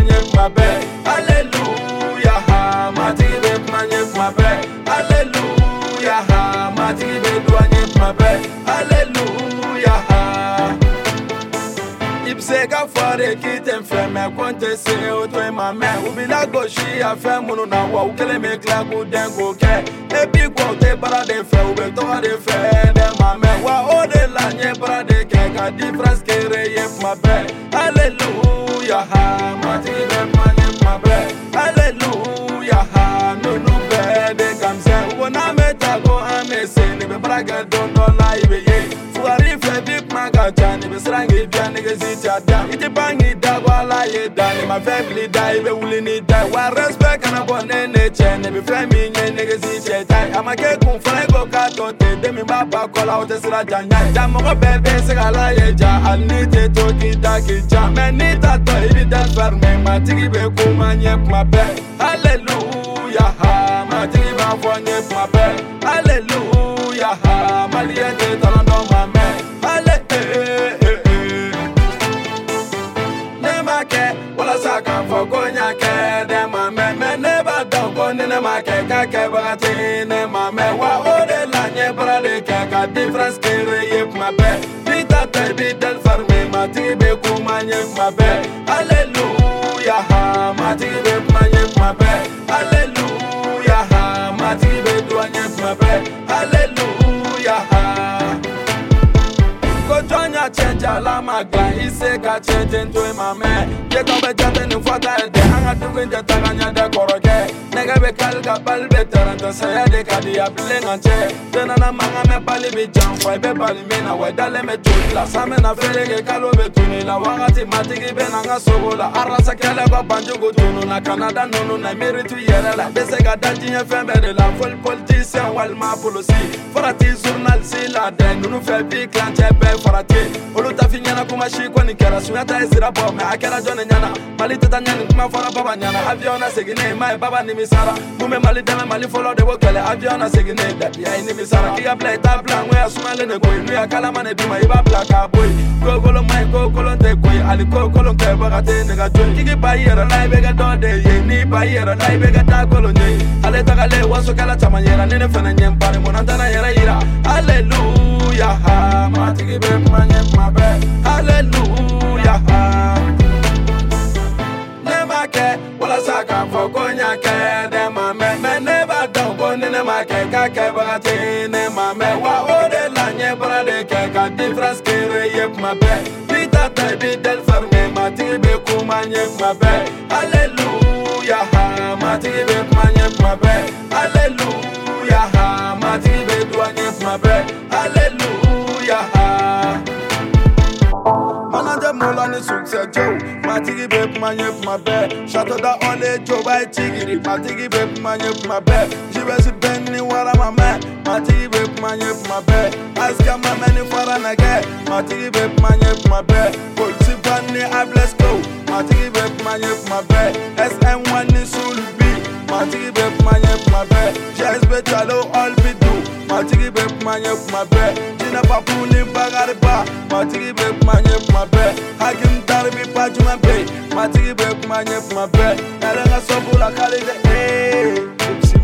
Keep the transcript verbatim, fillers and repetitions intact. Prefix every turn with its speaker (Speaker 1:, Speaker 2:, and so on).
Speaker 1: manye ma be. Hallelujah, matigi be manye ma be. Hallelujah, matigi be douanye ma be. Hallelujah. Ibsega fare kitem freme konte se oto ma me. Ubila goshi afa munu na wa ukele me klagu dengo ke. Ebi ko te bara de fe ube to de fe de ma me wa o de la nye bara de ke ka difference ke re ye ma be. Hallelujah, matigi be manye ma be. Hallelujah, no no be de kamse. Wona meta go amese ne be braga don do live ye. Fuari fe big maga jani be srangi bia nigga zita da. Iti bangi da wala ye da ni ma family die be wuli ni die. Wa respect na bonne ne che ne be friend me nye nigga zita die. Ama ke kun fly go ka to te de mi ba ba kola o te sira janya. Ja mo go bebe se gala ye ja ani te to ki da ki ja. Me ni ta to ibi dan ferme ma tigi be ku ma nye ma be. Hallelujah, ma tigi ba fo nye ma be. Hallelujah, malia te talando ma me. Wala saka foko nyake de ma me me never down go ne ma ke ka ke bagati ne ma me wa o de la nye bra de ke ka difference ke re ye ma be bita te bi del farme ma ti be ku ma nye ma be. Hallelujah, ma ti be ma nye ma be. Hallelujah, ma ti be do nye ma be. Hallelujah. Jonya chenja la magla ise ka chenje ntwe mame ye ko be jate ni fata de anga dugunja taganya de koroke nega be kalga balbe taranta saya de kadi ablenga che tena na manga me bali be jam fo be bali me na we dale me tutla same na ferege kalo be tuni la wangati matigi be na ngasogola arasa kele ko banjugo tunu na Canada nono na meritu yera la bese ga danjinya fembe de la fol politicien wal ma policy forati journal si la de nunu fe bi clanche be olu ta fi nyana kuma shi kwani kera sunya ta ezira bo me akera jone nyana mali tata nyani kuma fora baba nyana avion na segine mai baba ni misara mume mali deme mali follow de bokele avion na segine da ya ni misara ki apply ta plan we asumale ne ko nu ya kala mane bima iba black boy go golo mai go golo te ko ali go golo ke baga te ne ga join ki bayera lai be ga do de ye ni bayera lai be ga ta golo ni ale ta gale waso kala tamanyera ne ne fana nyem pare monanta na yera ira. Hallelujah, matigi be manye ma be. Hallelujah, never ke wala saka foko nyake de ma me me never down go ne ma ke ka ke bagati ne ma me wa o de la nye bra de ke ka difference ke re ye ma be bita te bi del ferme matigi be ku manye ma be. Hallelujah, matigi be manye ma be. Hallelujah, matigi be douanye ma be. Hallelujah. Manager Molani success Joe, matigi be manye ma be. Shato da ole Joe by tigiri, matigi be manye ma be. Jibesi benni wara ma me, matigi be manye ma be. Aska ma meni fara na ge, matigi be manye ma be. Polisi bani ables go, matigi be manye ma be. S M one ni sulbi, matigi be manye ma be. J S B chalo all be do, matigi be manye ma be. Jina papuni bagariba, matigi be manye ma be. Hakim darbi pajuma be, matigi be manye ma be. Elenga sobula kali de eh.